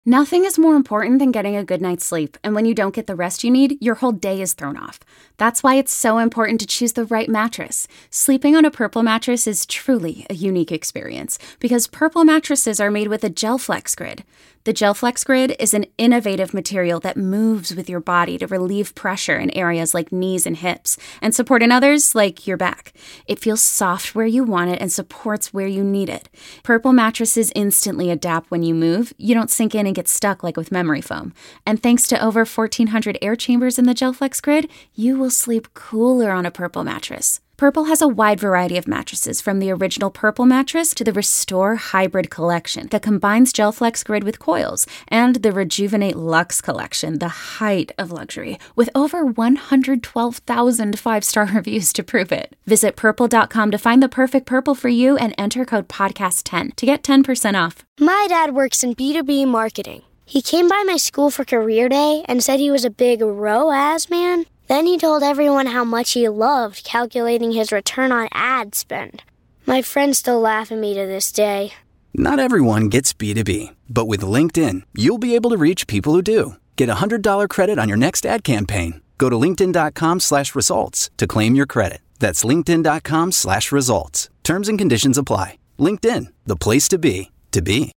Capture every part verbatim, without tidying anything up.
Nothing is more important than getting a good night's sleep, and when you don't get the rest you need, your whole day is thrown off. That's why it's so important to choose the right mattress. Sleeping on a Purple mattress is truly a unique experience, because Purple mattresses are made with a GelFlex Grid. The GelFlex Grid is an innovative material that moves with your body to relieve pressure in areas like knees and hips, and support in others like your back. It feels soft where you want it and supports where you need it. Purple mattresses instantly adapt when you move. You don't sink in and get stuck like with memory foam. And thanks to over fourteen hundred air chambers in the GelFlex Grid, you will sleep cooler on a Purple mattress. Purple has a wide variety of mattresses, from the original Purple mattress to the Restore Hybrid collection that combines GelFlex Grid with coils, and the Rejuvenate Luxe collection, the height of luxury, with over one hundred twelve thousand five-star reviews to prove it. Visit purple dot com to find the perfect Purple for you and enter code podcast ten to get ten percent off. My dad works in B two B marketing. He came by my school for career day and said he was a big R O A S man. Then he told everyone how much he loved calculating his return on ad spend. My friends still laugh at me to this day. Not everyone gets B two B, but with LinkedIn, you'll be able to reach people who do. Get a one hundred dollars credit on your next ad campaign. Go to linkedin dot com slash results to claim your credit. That's linkedin dot com slash results. Terms and conditions apply. LinkedIn, the place to be, to be.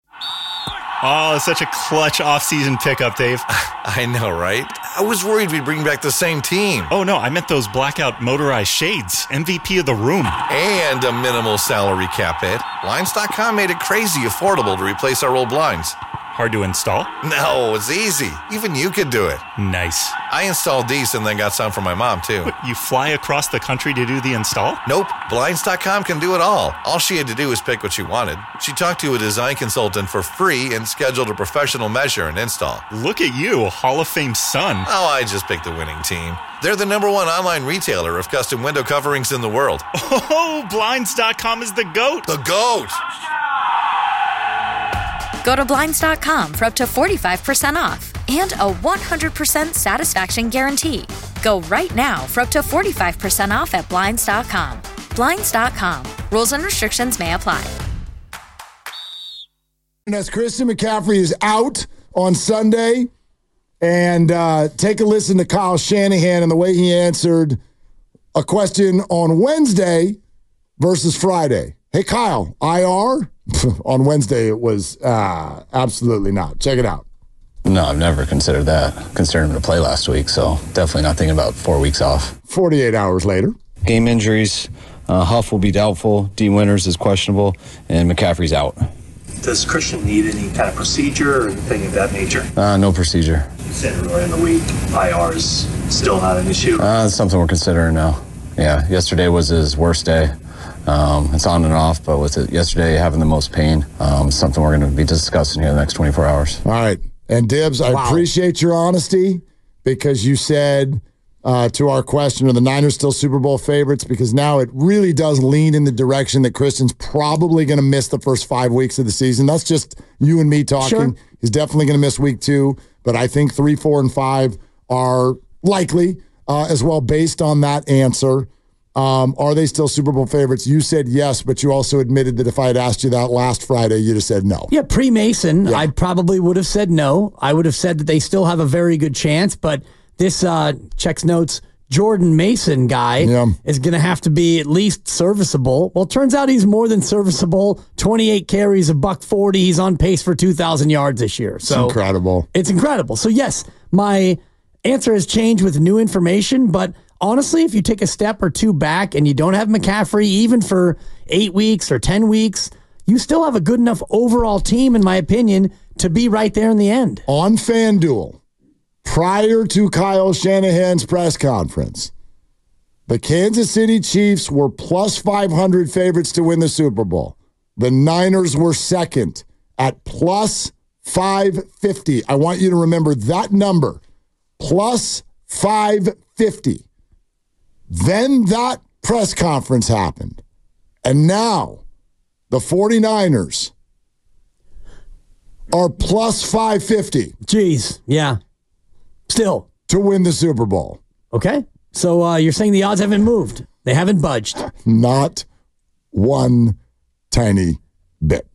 Oh, such a clutch offseason pickup, Dave. I know, right? I was worried we'd bring back the same team. Oh, no, I meant those blackout motorized shades. M V P of the room. And a minimal salary cap hit. Blinds dot com made it crazy affordable to replace our old blinds. Hard to install? No, it's easy. Even you could do it. Nice. I installed these and then got some for my mom, too. What, you fly across the country to do the install? Nope. Blinds dot com can do it all. All she had to do was pick what she wanted. She talked to a design consultant for free and scheduled a professional measure and install. Look at you, Hall of Fame son. Oh, I just picked the winning team. They're the number one online retailer of custom window coverings in the world. Oh, Blinds dot com is the GOAT. The GOAT! Go to Blinds dot com for up to forty-five percent off and a one hundred percent satisfaction guarantee. Go right now for up to forty-five percent off at Blinds dot com. Blinds dot com. Rules and restrictions may apply. And as Christian McCaffrey is out on Sunday, and uh, take a listen to Kyle Shanahan and the way he answered a question on Wednesday versus Friday. Hey, Kyle, I R? On Wednesday, it was uh, absolutely not. Check it out. No, I've never considered that. Considered him to play last week, so definitely not thinking about four weeks off. forty-eight hours later. Game injuries. Uh, Huff will be doubtful. D. Winters is questionable, and McCaffrey's out. Does Christian need any kind of procedure or anything of that nature? Uh, no procedure. You said earlier in the week, I R is still not an issue. Uh, it's something we're considering now. Yeah, yesterday was his worst day. Um, it's on and off, but with it yesterday having the most pain, um, something we're going to be discussing here in the next twenty-four hours. All right. And Dibs, I wow. appreciate your honesty, because you said uh, to our question, are the Niners still Super Bowl favorites? Because now it really does lean in the direction that Christian's probably going to miss the first five weeks of the season. That's just you and me talking. Sure. He's definitely going to miss week two, but I think three, four, and five are likely uh, as well based on that answer. Um, are they still Super Bowl favorites? You said yes, but you also admitted that if I had asked you that last Friday, you'd have said no. Yeah, pre-Mason, yeah. I probably would have said no. I would have said that they still have a very good chance, but this uh, checks notes Jordan Mason guy yeah. is going to have to be at least serviceable. Well, it turns out he's more than serviceable. twenty-eight carries, a buck forty. He's on pace for two thousand yards this year. So it's incredible. It's incredible. So yes, my answer has changed with new information, but honestly, if you take a step or two back and you don't have McCaffrey, even for eight weeks or ten weeks, you still have a good enough overall team, in my opinion, to be right there in the end. On FanDuel, prior to Kyle Shanahan's press conference, the Kansas City Chiefs were plus five hundred favorites to win the Super Bowl. The Niners were second at plus five fifty. I want you to remember that number, plus five fifty. Then that press conference happened. And now the 49ers are plus five fifty. Jeez, yeah. Still. To win the Super Bowl. Okay. So uh, you're saying the odds haven't moved. They haven't budged. Not one tiny bit.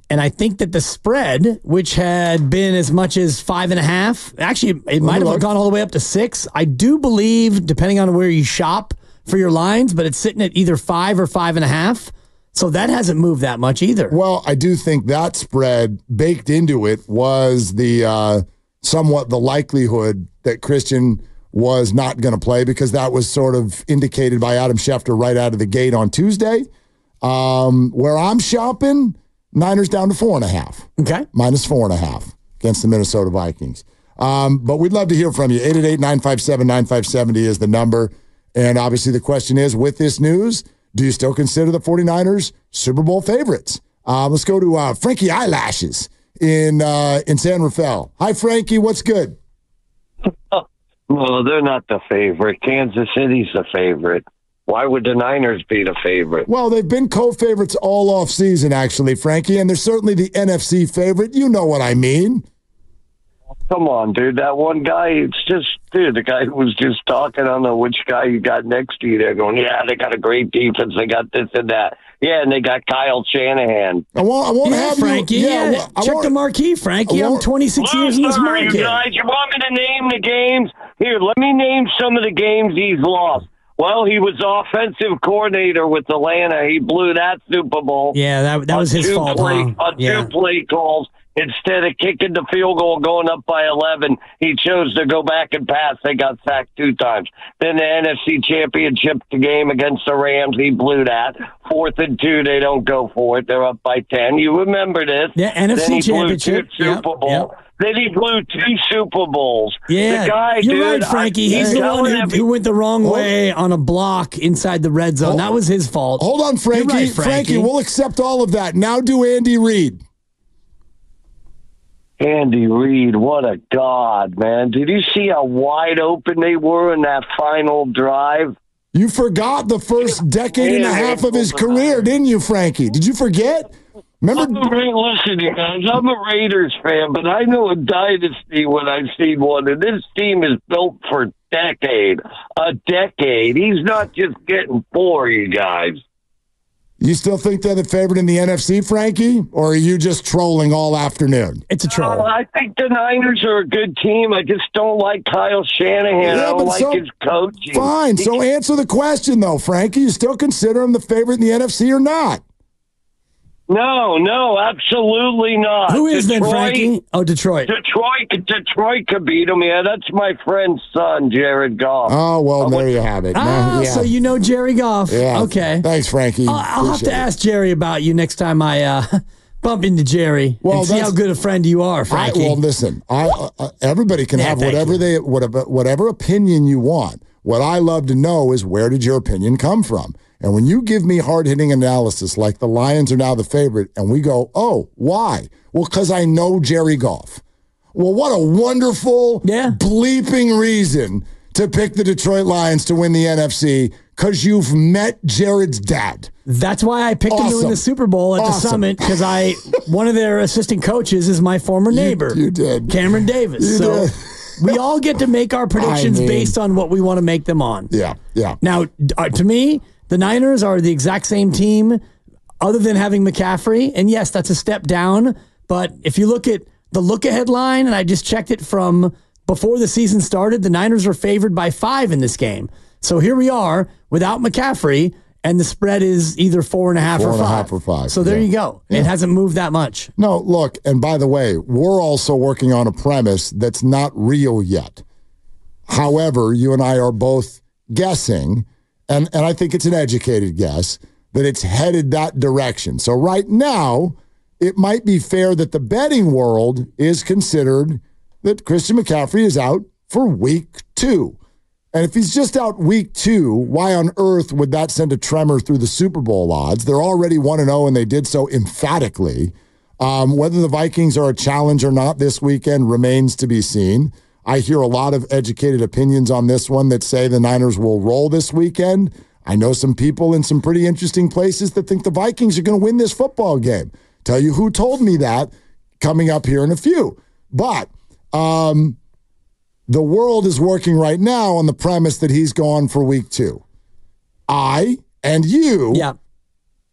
And I think that the spread, which had been as much as five and a half, actually, it might have gone all the way up to six. I do believe, depending on where you shop for your lines, but it's sitting at either five or five and a half. So that hasn't moved that much either. Well, I do think that spread baked into it was the uh, somewhat the likelihood that Christian was not going to play, because that was sort of indicated by Adam Schefter right out of the gate on Tuesday. Um, where I'm shopping, Niners down to four and a half. Okay. Minus four and a half against the Minnesota Vikings. Um, but we'd love to hear from you. eight eight eight, nine five seven, nine five seven zero is the number. And obviously the question is, with this news, do you still consider the 49ers Super Bowl favorites? Uh, let's go to uh, Frankie Eyelashes in uh, in San Rafael. Hi, Frankie. What's good? Well, they're not the favorite. Kansas City's the favorite. Why would the Niners be the favorite? Well, they've been co-favorites all off season, actually, Frankie, and they're certainly the N F C favorite. You know what I mean. Come on, dude. That one guy, it's just, dude, the guy who was just talking, I don't know which guy you got next to you there going, yeah, they got a great defense. They got this and that. Yeah, and they got Kyle Shanahan. I won't, I won't yeah, have Frankie. You, yeah, yeah check the marquee, Frankie. I'm twenty-six Well, years in this sorry, market. You guys, you want me to name the games? Here, let me name some of the games he's lost. Well, he was offensive coordinator with Atlanta. He blew that Super Bowl. Yeah, that that was his fault. Play, huh? On yeah. two play calls. Instead of kicking the field goal going up by eleven, he chose to go back and pass. They got sacked two times. Then the N F C Championship game against the Rams, he blew that. Fourth and two, they don't go for it. They're up by ten. You remember this. Yeah, N F C then he Championship. Blew two Super yep, Bowl. Yep. Then he blew two Super Bowls. Yeah, the guy, you're dude, right, Frankie. I, He's the one who, every, who went the wrong way on a block inside the red zone. Hold, that was his fault. Hold on, Frankie. Right, Frankie. Frankie, we'll accept all of that. Now do Andy Reid. Andy Reid, what a god, man. Did you see how wide open they were in that final drive? You forgot the first decade and a half of his career, didn't you, Frankie? Did you forget? Remember? I'm a, listen, you guys, I'm a Raiders fan, but I know a dynasty when I've seen one, and this team is built for a decade. A decade. He's not just getting four, you guys. You still think they're the favorite in the N F C, Frankie? Or are you just trolling all afternoon? It's a troll. Uh, I think the Niners are a good team. I just don't like Kyle Shanahan. Yeah, I don't like so, his coaching. Fine. So answer the question, though, Frankie. You still consider him the favorite in the N F C or not? No, no, absolutely not. Who is Detroit, then, Frankie? Oh, Detroit. Detroit, Detroit could beat him. Yeah, that's my friend's son, Jared Goff. Oh, well, there you have it. Ah, yeah. so you know Jerry Goff. Yeah. Okay. Thanks, Frankie. I'll, I'll have to it. ask Jerry about you next time I uh, bump into Jerry well, and see how good a friend you are, Frankie. I, well, listen, I, uh, everybody can yeah, have whatever you. they whatever whatever opinion you want. What I love to know is, where did your opinion come from? And when you give me hard-hitting analysis like the Lions are now the favorite, and we go, oh, why? Well, because I know Jerry Goff. Well, what a wonderful, yeah. bleeping reason to pick the Detroit Lions to win the N F C, because you've met Jared's dad. That's why I picked awesome. him to win the Super Bowl at awesome. the Summit, because I one of their assistant coaches is my former neighbor. You, you did. Cameron Davis. You so did. we all get to make our predictions I mean, based on what we want to make them on. Yeah, yeah. Now, uh, to me, the Niners are the exact same team other than having McCaffrey. And yes, that's a step down. But if you look at the look-ahead line, and I just checked it from before the season started, the Niners are favored by five in this game. So here we are without McCaffrey, and the spread is either four and a half four or and five. A half or five. So there yeah. you go. Yeah. It hasn't moved that much. No, look, and by the way, we're also working on a premise that's not real yet. However, you and I are both guessing, and, and I think it's an educated guess, that it's headed that direction. So right now, it might be fair that the betting world is considered that Christian McCaffrey is out for week two. And if he's just out week two, why on earth would that send a tremor through the Super Bowl odds? They're already one and oh, and they did so emphatically. Um, whether the Vikings are a challenge or not this weekend remains to be seen. I hear a lot of educated opinions on this one that say the Niners will roll this weekend. I know some people in some pretty interesting places that think the Vikings are going to win this football game. Tell you who told me that coming up here in a few. But um, the world is working right now on the premise that he's gone for week two. I and you yeah.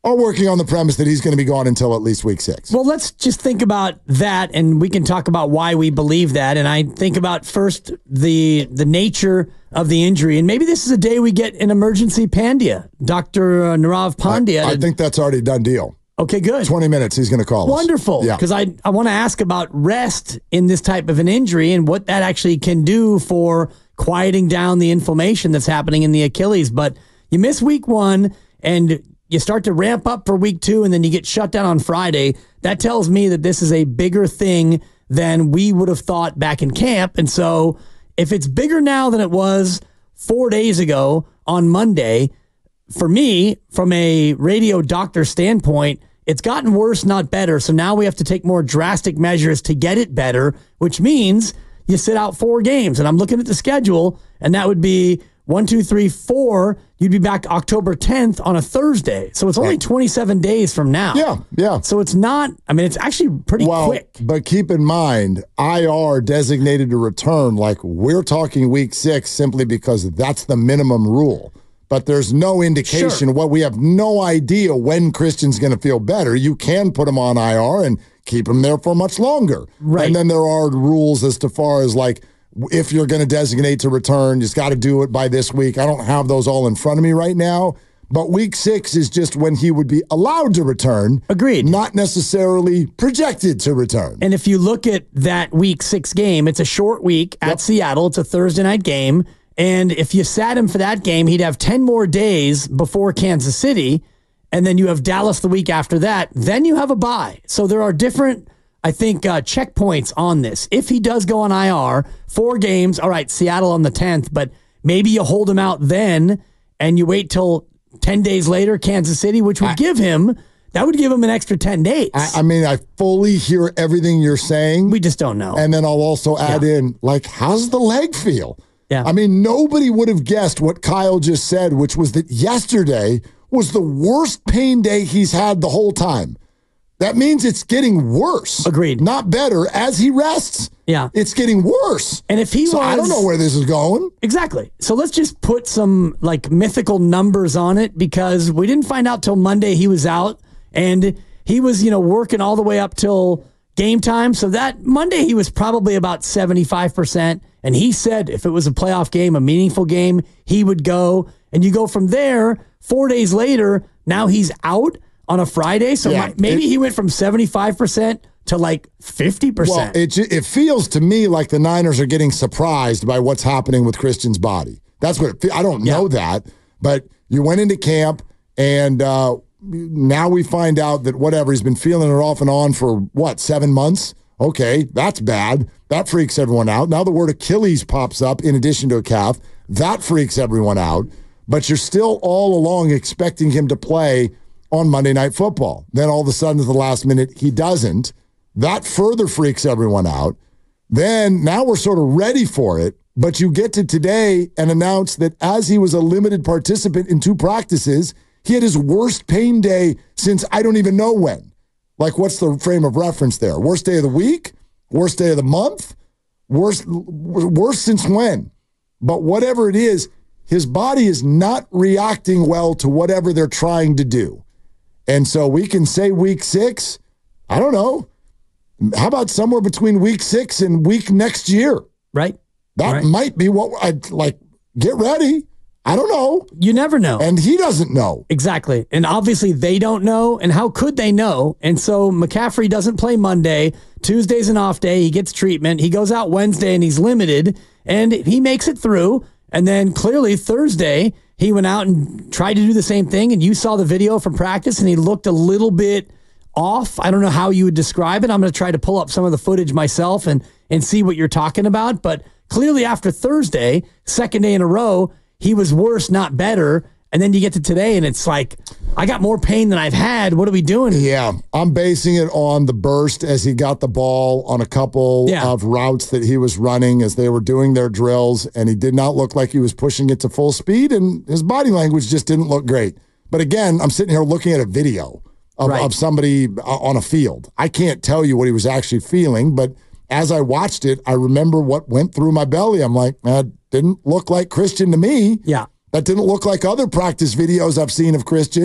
are working on the premise that he's going to be gone until at least week six. Well, let's just think about that, and we can talk about why we believe that. And I think about first the the nature of the injury, and maybe this is a day we get an emergency Pandya, Doctor Nirav Pandya. I, I think that's already a done deal. Okay, good. twenty minutes, he's going to call us. Wonderful. Yeah. Because I, I want to ask about rest in this type of an injury and what that actually can do for quieting down the inflammation that's happening in the Achilles. But you miss week one, and you start to ramp up for week two, and then you get shut down on Friday. That tells me that this is a bigger thing than we would have thought back in camp. And so if it's bigger now than it was four days ago on Monday, for me, from a radio doctor standpoint, it's gotten worse, not better. So now we have to take more drastic measures to get it better, which means you sit out four games. And I'm looking at the schedule, and that would be one, two, three, four. You'd be back October tenth on a Thursday. So it's only twenty-seven days from now. Yeah, yeah. So it's not, I mean, it's actually pretty well, quick. But keep in mind, I R designated to return, like we're talking week six simply because that's the minimum rule. But there's no indication. Sure. Well, we have no idea when Christian's going to feel better. You can put him on I R and keep him there for much longer. Right. And then there are rules as to far as like, if you're going to designate to return, you just got to do it by this week. I don't have those all in front of me right now. But week six is just when he would be allowed to return. Agreed. Not necessarily projected to return. And if you look at that week six game, it's a short week at Yep. Seattle. It's a Thursday night game. And if you sat him for that game, he'd have ten more days before Kansas City. And then you have Dallas the week after that. Then you have a bye. So there are different, I think, uh, checkpoints on this. If he does go on I R, four games, all right, Seattle on the tenth, but maybe you hold him out then and you wait till ten days later, Kansas City, which would I, give him, that would give him an extra ten days. I, I mean, I fully hear everything you're saying. We just don't know. And then I'll also add yeah. in, like, how's the leg feel? Yeah. I mean, nobody would have guessed what Kyle just said, which was that yesterday was the worst pain day he's had the whole time. That means it's getting worse. Agreed. Not better as he rests. Yeah. It's getting worse. And if he so was... I don't know where this is going. Exactly. So let's just put some like mythical numbers on it because we didn't find out till Monday he was out and he was, you know, working all the way up till game time. So that Monday he was probably about seventy-five percent. And he said if it was a playoff game, a meaningful game, he would go. And you go from there, four days later, now he's out on a Friday. So yeah, my, maybe it, he went from seventy-five percent to like fifty percent. Well, it, it feels to me like the Niners are getting surprised by what's happening with Christian's body. That's what it, I don't know yeah. that, but you went into camp and uh, now we find out that whatever, he's been feeling it off and on for what, seven months? Okay, that's bad. That freaks everyone out. Now the word Achilles pops up in addition to a calf. That freaks everyone out. But you're still all along expecting him to play on Monday Night Football. Then all of a sudden at the last minute, he doesn't. That further freaks everyone out. Then now we're sort of ready for it. But you get to today and announce that as he was a limited participant in two practices, he had his worst pain day since I don't even know when. Like, what's the frame of reference there? Worst day of the week? Worst day of the month? Worst, worst since when? But whatever it is, his body is not reacting well to whatever they're trying to do. And so we can say week six, I don't know. How about somewhere between week six and week next year? Right. That right. might be what I'd like. Get ready. I don't know. You never know. And he doesn't know. Exactly. And obviously they don't know. And how could they know? And so McCaffrey doesn't play Monday. Tuesday's an off day. He gets treatment. He goes out Wednesday and he's limited. And he makes it through. And then clearly Thursday, he went out and tried to do the same thing. And you saw the video from practice and he looked a little bit off. I don't know how you would describe it. I'm going to try to pull up some of the footage myself and, and see what you're talking about. But clearly after Thursday, second day in a row, he was worse, not better. And then you get to today and it's like, I got more pain than I've had. What are we doing? Yeah, I'm basing it on the burst as he got the ball on a couple yeah. of routes that he was running as they were doing their drills. And he did not look like he was pushing it to full speed. And his body language just didn't look great. But again, I'm sitting here looking at a video of, right. of somebody on a field. I can't tell you what he was actually feeling. But as I watched it, I remember what went through my belly. I'm like, that didn't look like Christian to me. Yeah. That didn't look like other practice videos I've seen of Christian.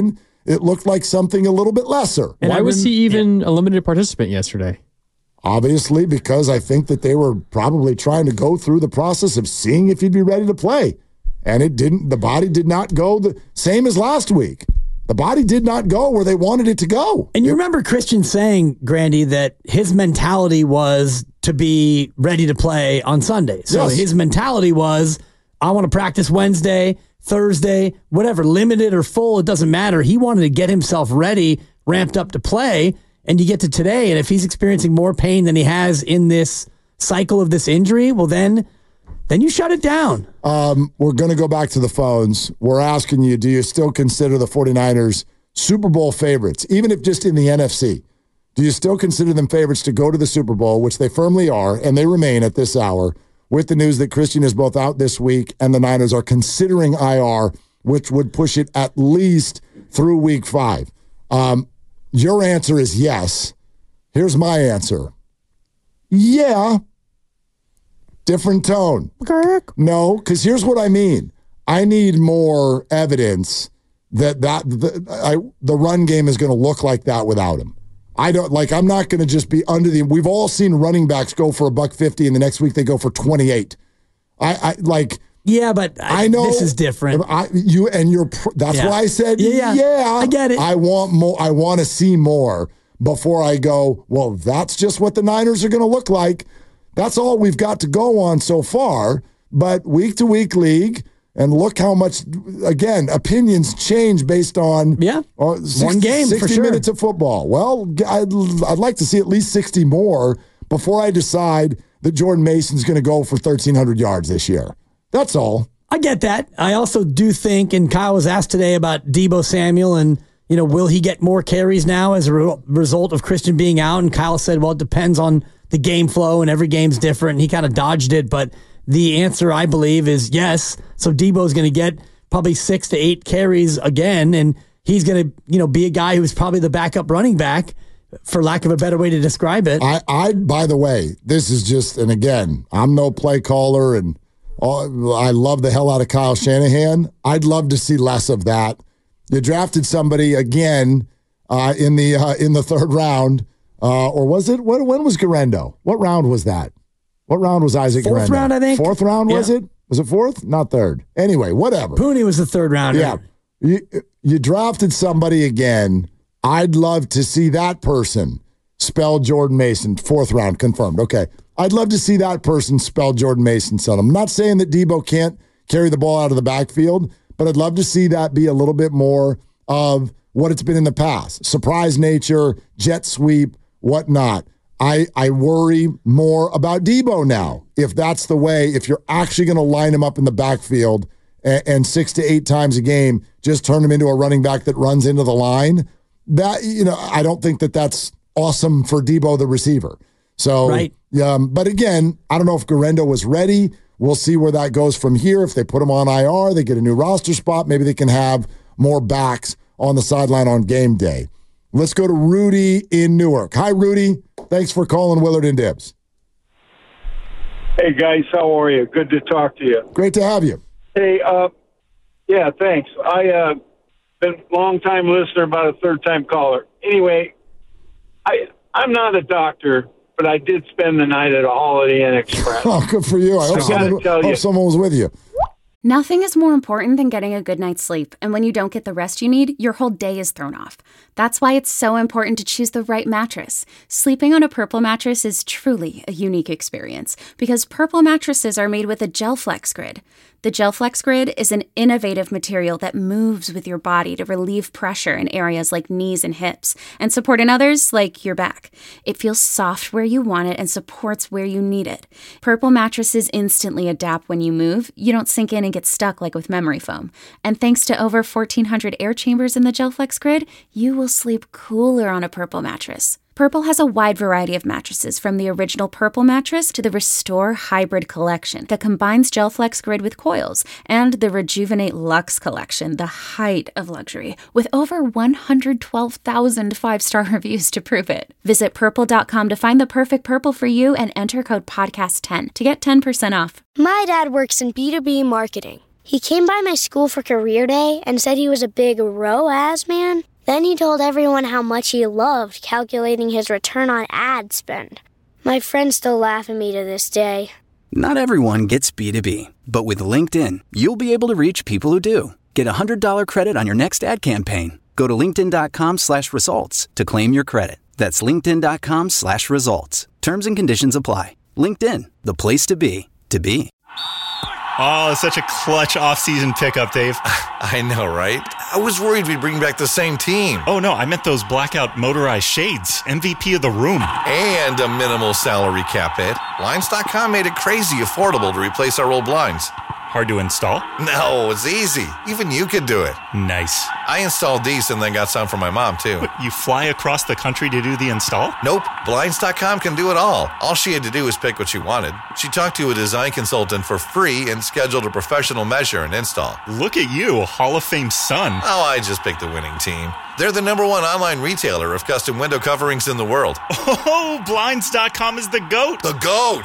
it looked like something a little bit lesser. And why was he even yeah. a limited participant yesterday? Obviously, because I think that they were probably trying to go through the process of seeing if he'd be ready to play. And it didn't, the body did not go the same as last week. The body did not go where they wanted it to go. And you it, remember Christian saying, Grandy, that his mentality was to be ready to play on Sunday. So yes. his mentality was, I want to practice Wednesday, Thursday, whatever, limited or full, it doesn't matter. He wanted to get himself ready, ramped up to play. And you get to today, and if he's experiencing more pain than he has in this cycle of this injury, well, then then you shut it down. Um, we're going to go back to the phones. We're asking you, do you still consider the 49ers Super Bowl favorites, even if just in the N F C? Do you still consider them favorites to go to the Super Bowl, which they firmly are, and they remain at this hour, with the news that Christian is both out this week and the Niners are considering I R, which would push it at least through week five? Um, Your answer is yes. Here's my answer. Yeah. Different tone. No, because here's what I mean. I need more evidence that, that the, I, the run game is going to look like that without him. I don't like. I'm not going to just be under the. We've all seen running backs go for a buck fifty, and the next week they go for twenty-eight. I, I like. Yeah, but I, I know this is different. I, you and you're. That's yeah. why I said yeah, yeah. yeah. I get it. I want more. I want to see more before I go. Well, that's just what the Niners are going to look like. That's all we've got to go on so far. But week to week league, and look how much. Again, opinions change based on yeah uh, sixty, one game sixty for sure. minutes of football. Well, I'd, I'd like to see at least sixty more before I decide that Jordan Mason's going to go for thirteen hundred yards this year. That's all. I get that. I also do think, and Kyle was asked today about Deebo Samuel and, you know, will he get more carries now as a re- result of Christian being out? And Kyle said, well, it depends on the game flow and every game's different. And he kind of dodged it. But the answer, I believe, is yes. So Deebo's going to get probably six to eight carries again. And he's going to, you know, be a guy who's probably the backup running back, for lack of a better way to describe it. I, I by the way, this is just, and again, I'm no play caller and Oh, I love the hell out of Kyle Shanahan. I'd love to see less of that. You drafted somebody again uh, in the uh, in the third round, uh, or was it? What? When was Garendo? What round was that? What round was Isaac Fourth Garendo? round, I think. Fourth round, was yeah. it? Was it fourth? Not third. Anyway, whatever. Pooney was the third rounder. Yeah. You, you drafted somebody again. I'd love to see that person spell Jordan Mason. Fourth round, confirmed. Okay. I'd love to see that person spell Jordan Mason's son. I'm not saying that Deebo can't carry the ball out of the backfield, but I'd love to see that be a little bit more of what it's been in the past. Surprise nature, jet sweep, whatnot. I, I worry more about Deebo now. If that's the way, if you're actually going to line him up in the backfield and, and six to eight times a game, just turn him into a running back that runs into the line, that, you know, I don't think that that's awesome for Deebo, the receiver. So, right. um, but again, I don't know if Garendo was ready. We'll see where that goes from here. If they put him on I R, they get a new roster spot. Maybe they can have more backs on the sideline on game day. Let's go to Rudy in Newark. Hi, Rudy. Thanks for calling Willard and Dibs. Hey, guys. How are you? Good to talk to you. Great to have you. Hey, uh, yeah, thanks. I uh, been a long-time listener, about a third-time caller. Anyway, I I'm not a doctor, but I did spend the night at a Holiday Inn Express. Oh, good for you. I hope, I someone, hope you, someone was with you. Nothing is more important than getting a good night's sleep, and when you don't get the rest you need, your whole day is thrown off. That's why it's so important to choose the right mattress. Sleeping on a Purple mattress is truly a unique experience, because Purple mattresses are made with a GelFlex Grid. The GelFlex Grid is an innovative material that moves with your body to relieve pressure in areas like knees and hips, and support in others like your back. It feels soft where you want it and supports where you need it. Purple mattresses instantly adapt when you move. You don't sink in and get stuck like with memory foam. And thanks to over fourteen hundred air chambers in the GelFlex Grid, you will sleep cooler on a Purple mattress. Purple has a wide variety of mattresses, from the original Purple mattress to the Restore Hybrid collection that combines GelFlex Grid with coils, and the Rejuvenate Luxe collection, the height of luxury, with over one hundred twelve thousand five-star reviews to prove it. Visit purple dot com to find the perfect Purple for you and enter code podcast ten to get ten percent off. My dad works in B two B marketing. He came by my school for career day and said he was a big R O A S man. Then he told everyone how much he loved calculating his return on ad spend. My friends still laugh at me to this day. Not everyone gets B two B, but with LinkedIn, you'll be able to reach people who do. Get a one hundred dollars credit on your next ad campaign. Go to linkedin.com slash results to claim your credit. That's linkedin.com slash results. Terms and conditions apply. LinkedIn, the place to be, to be. Oh, such a clutch offseason pickup, Dave. I know, right? I was worried we'd bring back the same team. Oh, no, I meant those blackout motorized shades. M V P of the room. And a minimal salary cap hit. Blinds dot com made it crazy affordable to replace our old blinds. Hard to install? No, it's easy. Even you could do it. Nice. I installed these and then got some for my mom, too. What, you fly across the country to do the install? Nope. Blinds dot com can do it all. All she had to do was pick what she wanted. She talked to a design consultant for free and scheduled a professional measure and install. Look at you, Hall of Fame son. Oh, I just picked the winning team. They're the number one online retailer of custom window coverings in the world. Oh, Blinds dot com is the GOAT. The GOAT!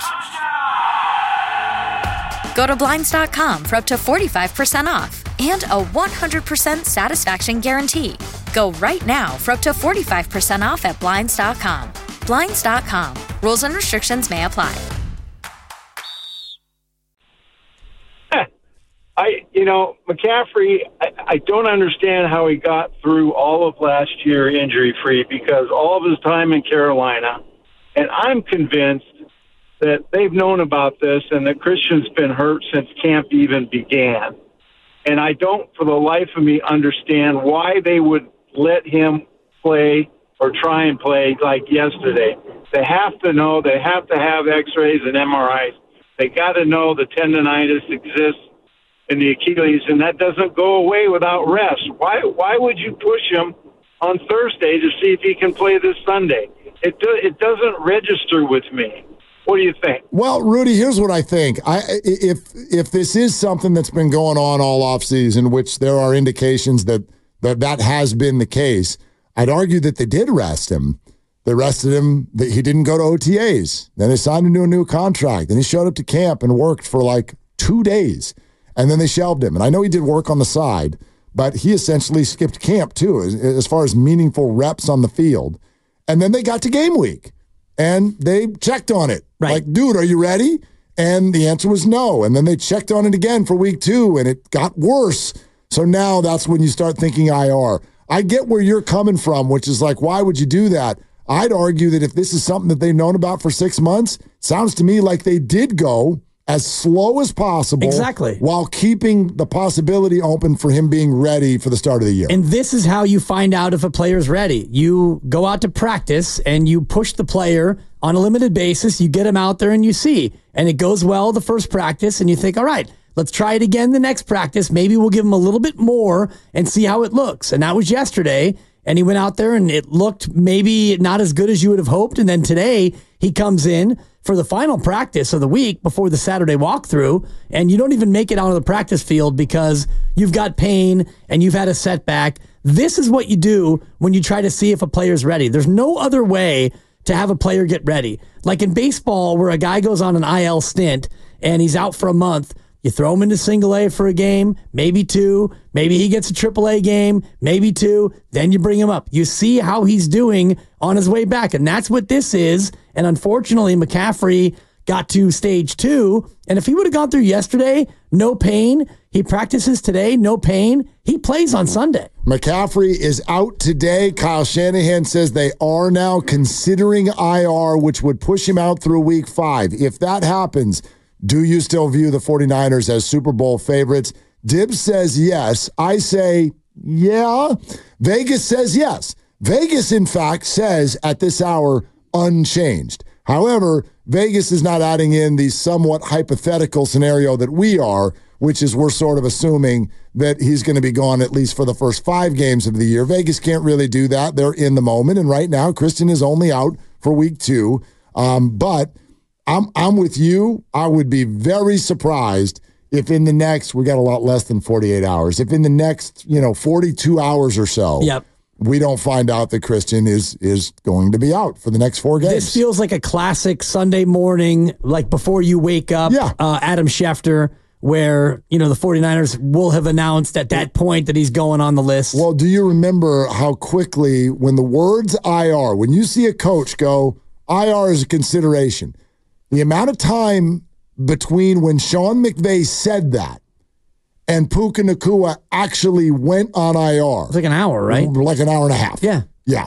Go to Blinds dot com for up to forty-five percent off and a one hundred percent satisfaction guarantee. Go right now for up to forty-five percent off at Blinds dot com. Blinds dot com. Rules and restrictions may apply. I, you know, McCaffrey, I, I don't understand how he got through all of last year injury-free because all of his time in Carolina, and I'm convinced that they've known about this and that Christian's been hurt since camp even began. And I don't, for the life of me, understand why they would let him play or try and play like yesterday. They have to know, they have to have x-rays and M R Is. They got to know the tendonitis exists in the Achilles, and that doesn't go away without rest. Why Why would you push him on Thursday to see if he can play this Sunday? It do, it doesn't register with me. What do you think? Well, Rudy, here's what I think. I if if this is something that's been going on all offseason, which there are indications that, that that has been the case, I'd argue that they did rest him. They rested him. That he didn't go to O T As. Then they signed him to a new contract. Then he showed up to camp and worked for like two days. And then they shelved him. And I know he did work on the side, but he essentially skipped camp too, as, as far as meaningful reps on the field. And then they got to game week. And they checked on it. Right. Like, dude, are you ready? And the answer was no. And then they checked on it again for week two, and it got worse. So now that's when you start thinking I R. I get where you're coming from, which is like, why would you do that? I'd argue that if this is something that they've known about for six months, sounds to me like they did go as slow as possible. Exactly. While keeping the possibility open for him being ready for the start of the year. And this is how you find out if a player's ready. You go out to practice and you push the player on a limited basis. You get him out there and you see. And it goes well the first practice and you think, all right, let's try it again the next practice. Maybe we'll give him a little bit more and see how it looks. And that was yesterday. And he went out there and it looked maybe not as good as you would have hoped. And then today he comes in for the final practice of the week before the Saturday walkthrough, and you don't even make it onto the practice field because you've got pain and you've had a setback. This is what you do when you try to see if a player's ready. There's no other way to have a player get ready. Like in baseball where a guy goes on an I L stint and he's out for a month, you throw him into single A for a game, maybe two, maybe he gets a triple A game, maybe two, then you bring him up. You see how he's doing on his way back, and that's what this is. And unfortunately, McCaffrey got to stage two, and if he would have gone through yesterday, no pain, he practices today, no pain, he plays on Sunday. McCaffrey is out today. Kyle Shanahan says they are now considering I R, which would push him out through week five. If that happens, do you still view the 49ers as Super Bowl favorites? Dibbs says yes. I say, yeah. Vegas says yes. Vegas, in fact, says at this hour, unchanged. However, Vegas is not adding in the somewhat hypothetical scenario that we are, which is we're sort of assuming that he's going to be gone at least for the first five games of the year. Vegas can't really do that. They're in the moment. And right now, Christian is only out for week two. Um, but I'm I'm with you. I would be very surprised if in the next, we got a lot less than forty-eight hours, if in the next, you know, forty-two hours or so, yep. we don't find out that Christian is is going to be out for the next four games. This feels like a classic Sunday morning, like before you wake up, yeah. uh, Adam Schefter where, you know, the 49ers will have announced at that point that he's going on the list. Well, do you remember how quickly, when the words I R, when you see a coach go, I R is a consideration, the amount of time between when Sean McVay said that and Puka Nacua actually went on I R. It's like an hour, right? Like an hour and a half. Yeah. Yeah.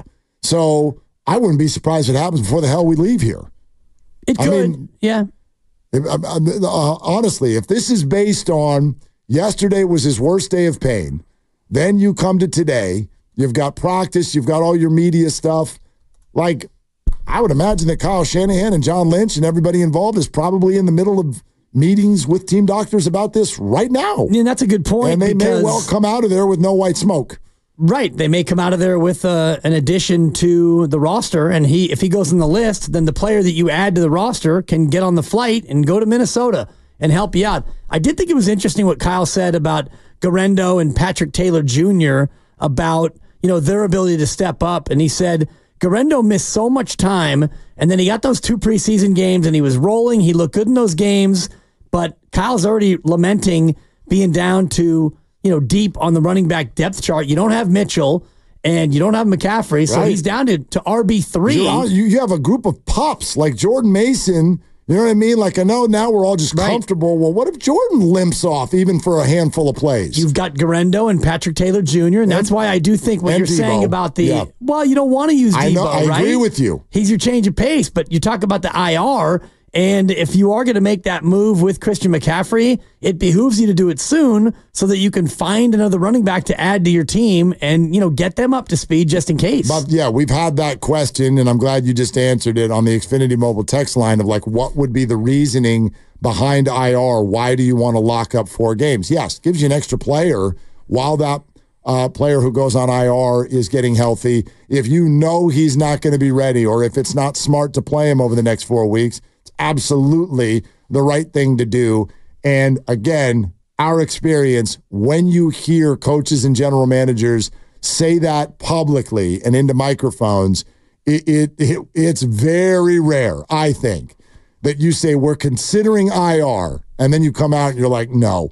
So I wouldn't be surprised if it happens before the hell we leave here. It could, I mean, yeah. If, uh, uh, honestly, if this is based on yesterday was his worst day of pain, then you come to today, you've got practice, you've got all your media stuff. Like, I would imagine that Kyle Shanahan and John Lynch and everybody involved is probably in the middle of meetings with team doctors about this right now. Yeah, that's a good point. And they may well come out of there with no white smoke. Right. They may come out of there with uh, an addition to the roster, and he, if he goes on the list, then the player that you add to the roster can get on the flight and go to Minnesota and help you out. I did think it was interesting what Kyle said about Garendo and Patrick Taylor Junior about, you know, their ability to step up. And he said Garendo missed so much time, and then he got those two preseason games, and he was rolling. He looked good in those games, but Kyle's already lamenting being down to, you know, deep on the running back depth chart. You don't have Mitchell and you don't have McCaffrey, so right. he's down to, to R B three. You, you have a group of pups like Jordan Mason. You know what I mean? Like, I know now we're all just right. comfortable. Well, what if Jordan limps off even for a handful of plays? You've got Garendo and Patrick Taylor Junior, and that's why I do think what you're Debo. saying about the, yeah. well, you don't want to use Debo, I know, I right? agree with you. He's your change of pace, but you talk about the I R, and if you are going to make that move with Christian McCaffrey, it behooves you to do it soon so that you can find another running back to add to your team and, you know, get them up to speed just in case. But yeah, we've had that question, and I'm glad you just answered it on the Xfinity Mobile text line of like, what would be the reasoning behind I R? Why do you want to lock up four games? Yes, gives you an extra player while that uh, player who goes on I R is getting healthy. If you know he's not going to be ready, or if it's not smart to play him over the next four weeks, absolutely the right thing to do. And again, our experience, when you hear coaches and general managers say that publicly and into microphones, it, it, it it's very rare, I think, that you say we're considering I R and then you come out and you're like, no,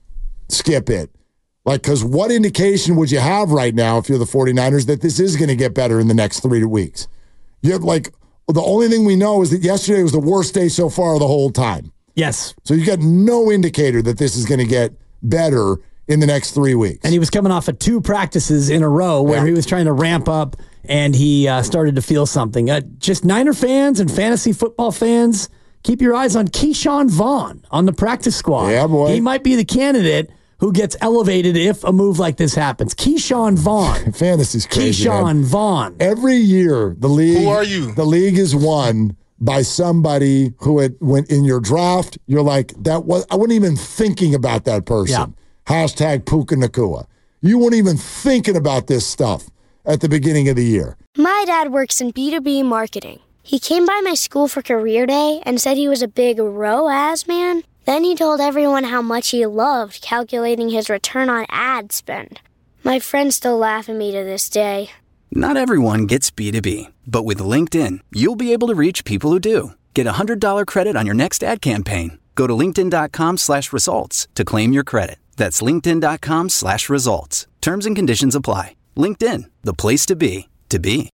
skip it. Like, because what indication would you have right now if you're the 49ers that this is going to get better in the next three weeks? You have like, the only thing we know is that yesterday was the worst day so far the whole time. Yes. So you got no indicator that this is going to get better in the next three weeks. And he was coming off of two practices in a row where yeah. he was trying to ramp up and he uh, started to feel something. Uh, just Niner fans and fantasy football fans, keep your eyes on Keyshawn Vaughn on the practice squad. Yeah, boy. He might be the candidate who gets elevated if a move like this happens. Keyshawn Vaughn. Fantasy's crazy, Keyshawn man. Vaughn. Every year, the league. Who are you? The league is won by somebody who had went in your draft. You're like, that was. I wasn't even thinking about that person. Yeah. Hashtag Puka Nacua. You weren't even thinking about this stuff at the beginning of the year. My dad works in B two B marketing. He came by my school for career day and said he was a big R O A S man. Then he told everyone how much he loved calculating his return on ad spend. My friends still laugh at me to this day. Not everyone gets B two B, but with LinkedIn, you'll be able to reach people who do. Get a one hundred dollars credit on your next ad campaign. Go to linkedin.com slash results to claim your credit. That's linkedin.com slash results. Terms and conditions apply. LinkedIn, the place to be, to be.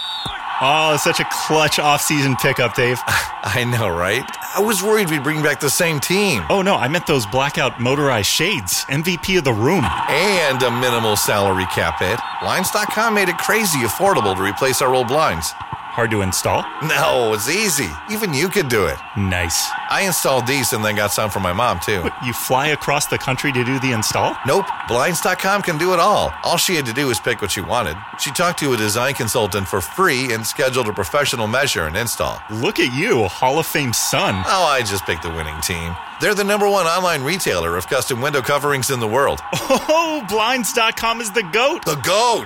Oh, such a clutch offseason pickup, Dave. I know, right? I was worried we'd bring back the same team. Oh, no, I meant those blackout motorized shades. M V P of the room. And a minimal salary cap hit. Blinds dot com made it crazy affordable to replace our old blinds. Hard to install? No, it's easy. Even you could do it. Nice. I installed these and then got some for my mom, too. What, you fly across the country to do the install? Nope. Blinds dot com can do it all. All she had to do was pick what she wanted. She talked to a design consultant for free and scheduled a professional measure and install. Look at you, Hall of Fame son. Oh, I just picked the winning team. They're the number one online retailer of custom window coverings in the world. Oh, Blinds dot com is the GOAT. The GOAT!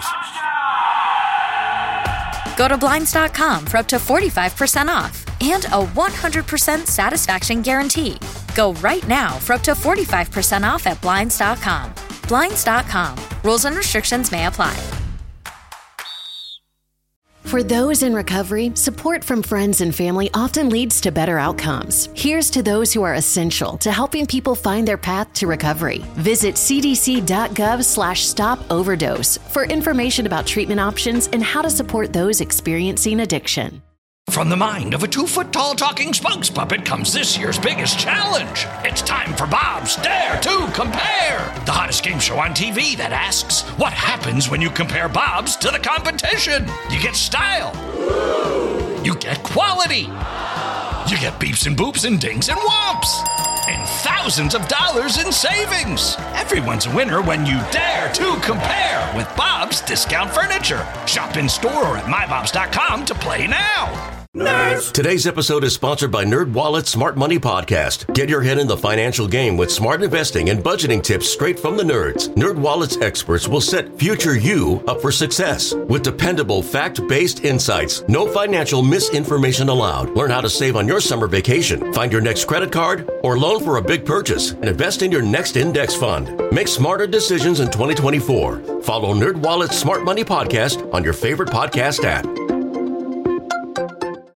Go to Blinds dot com for up to forty-five percent off and a one hundred percent satisfaction guarantee. Go right now for up to forty-five percent off at Blinds dot com. Blinds dot com. Rules and restrictions may apply. For those in recovery, support from friends and family often leads to better outcomes. Here's to those who are essential to helping people find their path to recovery. Visit cdc.gov slash stop overdose for information about treatment options and how to support those experiencing addiction. From the mind of a two-foot-tall talking spokes puppet comes this year's biggest challenge. It's time for Bob's Dare to Compare, the hottest game show on T V that asks, what happens when you compare Bob's to the competition? You get style. You get quality. You get beeps and boops and dings and whomps. And thousands of dollars in savings. Everyone's a winner when you dare to compare with Bob's Discount Furniture. Shop in store or at my bobs dot com to play now. Nerds. Today's episode is sponsored by NerdWallet's Smart Money Podcast. Get your head in the financial game with smart investing and budgeting tips straight from the nerds. NerdWallet's experts will set future you up for success. With dependable, fact-based insights, no financial misinformation allowed. Learn how to save on your summer vacation, find your next credit card, or loan for a big purchase, and invest in your next index fund. Make smarter decisions in twenty twenty-four. Follow NerdWallet's Smart Money Podcast on your favorite podcast app.